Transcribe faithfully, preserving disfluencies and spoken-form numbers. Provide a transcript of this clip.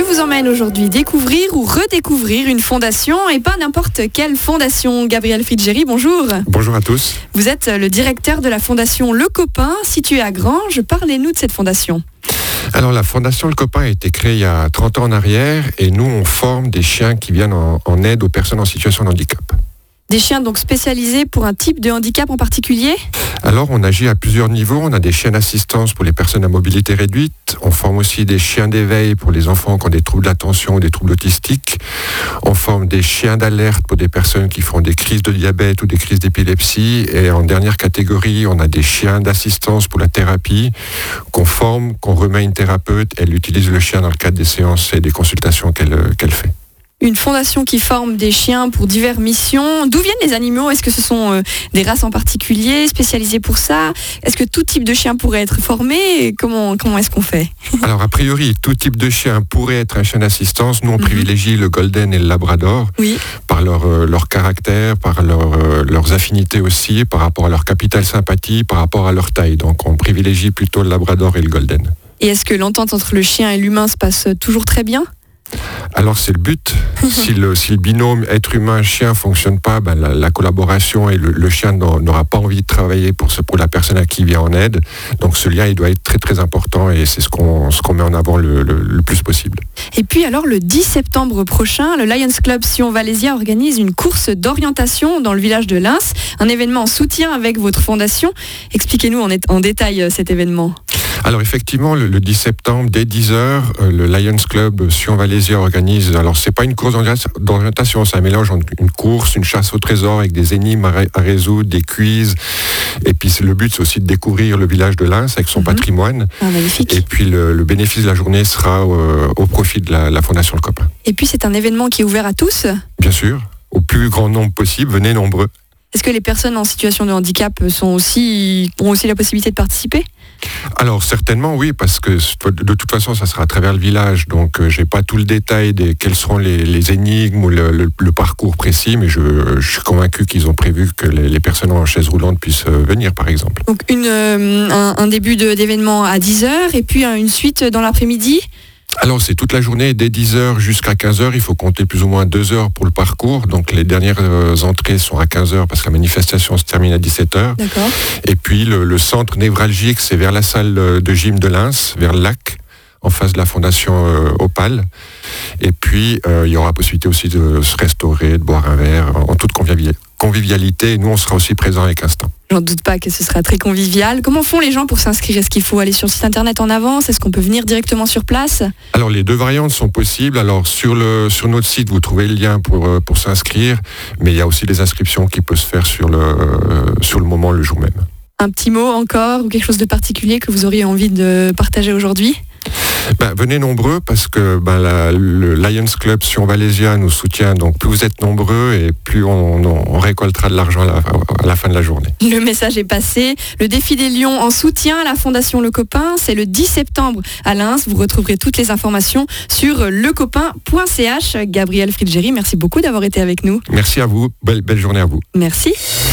vous emmène aujourd'hui découvrir ou redécouvrir une fondation et pas n'importe quelle fondation. Gabriel Frigeri, bonjour. Bonjour à tous. Vous êtes le directeur de la fondation Le Copain, située à Granges. Parlez-nous de cette fondation. Alors la fondation Le Copain a été créée il y a trente ans en arrière et nous on forme des chiens qui viennent en, en aide aux personnes en situation de handicap. Des chiens donc spécialisés pour un type de handicap en particulier ? Alors on agit à plusieurs niveaux, on a des chiens d'assistance pour les personnes à mobilité réduite, on forme aussi des chiens d'éveil pour les enfants qui ont des troubles d'attention ou des troubles autistiques, on forme des chiens d'alerte pour des personnes qui font des crises de diabète ou des crises d'épilepsie, et en dernière catégorie on a des chiens d'assistance pour la thérapie qu'on forme, qu'on remet à une thérapeute, elle utilise le chien dans le cadre des séances et des consultations qu'elle, qu'elle fait. Une fondation qui forme des chiens pour diverses missions. D'où viennent les animaux ? Est-ce que ce sont euh, des races en particulier spécialisées pour ça ? Est-ce que tout type de chien pourrait être formé ? Comment, comment est-ce qu'on fait ? Alors a priori, tout type de chien pourrait être un chien d'assistance. Nous on mm-hmm. privilégie le golden et le labrador oui. par leur, euh, leur caractère, par leur, euh, leurs affinités aussi, par rapport à leur capital sympathie, par rapport à leur taille. Donc on privilégie plutôt le labrador et le golden. Et est-ce que l'entente entre le chien et l'humain se passe toujours très bien ? Alors c'est le but. si, le, si le binôme être humain-chien ne fonctionne pas, ben la, la collaboration et le, le chien n'aura pas envie de travailler pour, ce, pour la personne à qui il vient en aide. Donc ce lien il doit être très très important et c'est ce qu'on, ce qu'on met en avant le, le, le plus possible. Et puis alors le dix septembre prochain, le Lions Club Sion-Valésia organise une course d'orientation dans le village de Lens, un événement en soutien avec votre fondation. Expliquez-nous en, en détail cet événement. Alors effectivement, le, le dix septembre, dès dix heures, euh, le Lions Club Sion-Valésia organise, alors c'est pas une course d'orientation, c'est un mélange entre une course, une chasse au trésor avec des énigmes à, ré, à résoudre, des quiz, et puis c'est, le but c'est aussi de découvrir le village de Lens avec son mmh. patrimoine. Ah, magnifique. Et puis le, le bénéfice de la journée sera euh, au profit de la, la Fondation Le Copain. Et puis c'est un événement qui est ouvert à tous ? Bien sûr, au plus grand nombre possible, venez nombreux. Est-ce que les personnes en situation de handicap sont aussi, ont aussi la possibilité de participer ? Alors certainement oui, parce que de toute façon ça sera à travers le village, donc euh, j'ai pas tout le détail des quelles seront les, les énigmes ou le, le, le parcours précis, mais je, je suis convaincu qu'ils ont prévu que les, les personnes en chaise roulante puissent euh, venir par exemple. Donc une, euh, un, un début de, d'événement à dix heures et puis une suite dans l'après-midi ? Alors c'est toute la journée, dès dix heures jusqu'à quinze heures, il faut compter plus ou moins deux heures pour le parcours, donc les dernières euh, entrées sont à quinze heures parce que la manifestation se termine à dix-sept heures. D'accord. Et puis le, le centre névralgique, c'est vers la salle de gym de Lens, vers le lac, en face de la fondation euh, Opale. Et puis euh, il y aura possibilité aussi de se restaurer, de boire un verre, en toute convivialité, et nous on sera aussi présents avec un stand. J'en doute pas que ce sera très convivial. Comment font les gens pour s'inscrire ? Est-ce qu'il faut aller sur le site internet en avance ? Est-ce qu'on peut venir directement sur place ? Alors les deux variantes sont possibles. Alors sur, le, sur notre site, vous trouvez le lien pour, pour s'inscrire, mais il y a aussi des inscriptions qui peuvent se faire sur le, sur le moment, le jour même. Un petit mot encore ou quelque chose de particulier que vous auriez envie de partager aujourd'hui ? Ben, venez nombreux parce que ben, la, le Lions Club Sion-Valésia nous soutient, donc plus vous êtes nombreux et plus on, on, on récoltera de l'argent à la, à la fin de la journée. Le message est passé. Le défi des lions en soutien à la Fondation Le Copain, c'est le dix septembre à Lens. Vous retrouverez toutes les informations sur lecopain point c h. Gabriel Frigeri, merci beaucoup d'avoir été avec nous. Merci à vous, belle, belle journée à vous. Merci.